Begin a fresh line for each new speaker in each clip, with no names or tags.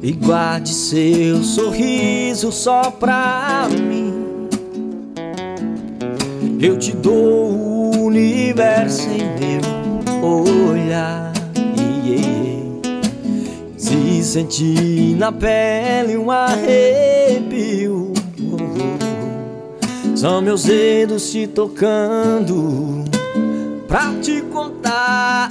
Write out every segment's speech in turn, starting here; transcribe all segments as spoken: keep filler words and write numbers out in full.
e guarde seu sorriso só pra mim. Eu te dou o universo em meu olhar, yeah, yeah. Se sentir na pele um arrepio, são meus dedos te tocando pra te contar.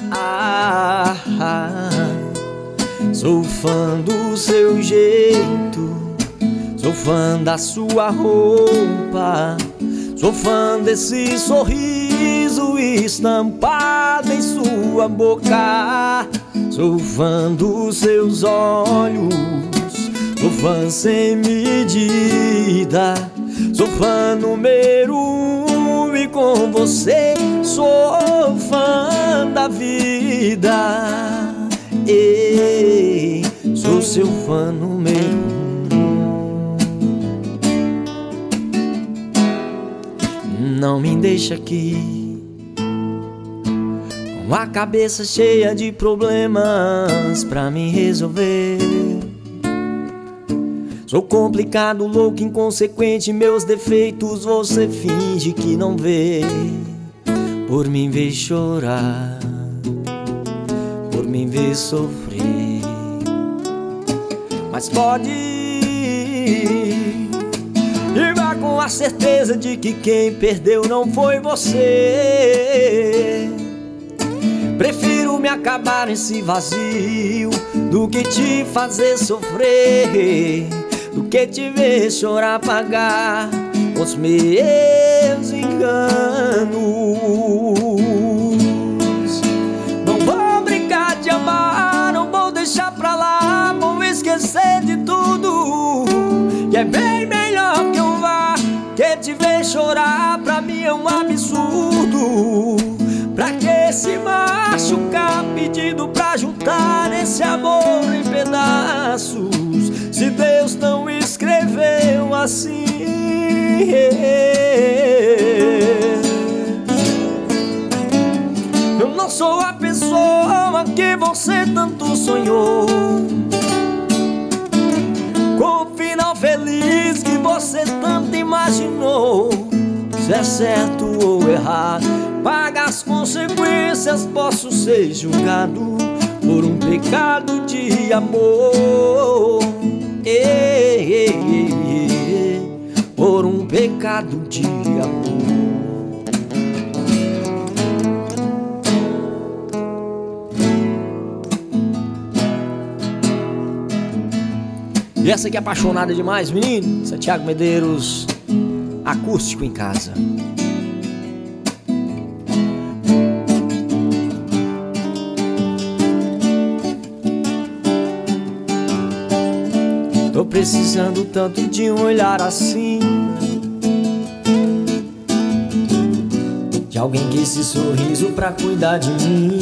Sou fã do seu jeito, sou fã da sua roupa, sou fã desse sorriso estampado em sua boca. Sou fã dos seus olhos, sou fã sem medida, sou fã número um e com você sou fã da vida. Ei, sou seu fã número um. Não me deixa aqui com a cabeça cheia de problemas pra me resolver. Sou complicado, louco, inconsequente, meus defeitos você finge que não vê. Por me ver chorar, por me ver sofrer, mas pode ir e vá com a certeza de que quem perdeu não foi você. Prefiro me acabar nesse vazio do que te fazer sofrer, do que te ver chorar, pagar os meus enganos. Não vou brincar de amar, não vou deixar pra lá, vou esquecer de tudo. E é bem melhor que eu vá, que te ver chorar pra mim é um absurdo. Pra que se machucar pedindo pra juntar esse amor em pedaços, se Deus não escreveu assim? Eu não sou a pessoa que você tanto sonhou, com o final feliz que você tanto imaginou. Se é certo ou errado, paga as consequências, posso ser julgado por um pecado de amor. Ei, ei, ei, ei, por um pecado de amor. E essa aqui é apaixonada demais, menino. Esse é Thiago Medeiros, acústico em casa. Tô precisando tanto de um olhar assim, de alguém que esse sorriso pra cuidar de mim.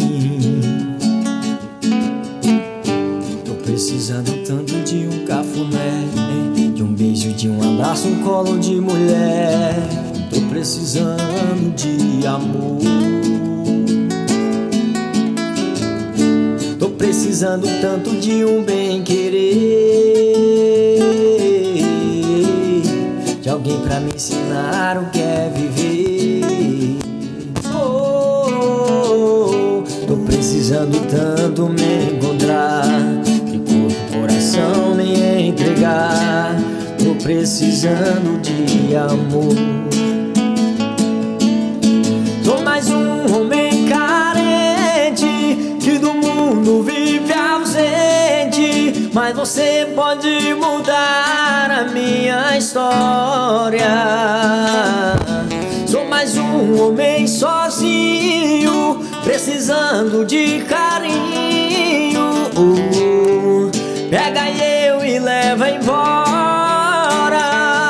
Tô precisando tanto de um cafuné, de um beijo, de um abraço, um colo de mulher. Tô precisando de amor. Tô precisando tanto de um bem-querer, de alguém pra me ensinar o que é viver. Oh, oh, oh. Tô precisando tanto me encontrar, de corpo, coração me entregar. Tô precisando de amor. Sou mais um homem carente que do mundo vive ausente, mas você pode mudar a minha história. Sou mais um homem sozinho, precisando de carinho. uh, Pega eu e leva embora.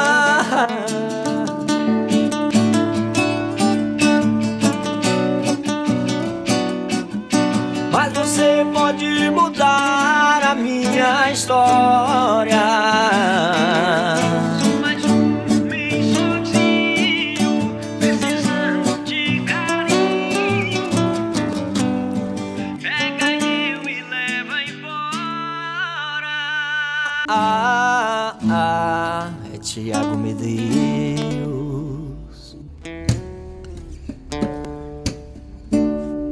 Mas você pode mudar a minha história. Sou mais um homem sozinho, precisando de carinho. Pega eu e leva embora. ah, ah, é Thiago Medeiros.